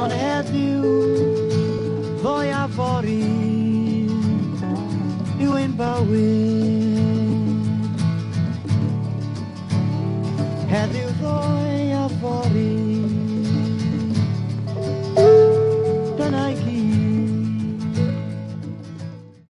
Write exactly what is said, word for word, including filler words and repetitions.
ond heddiw fwy a fori yw ein bywyd.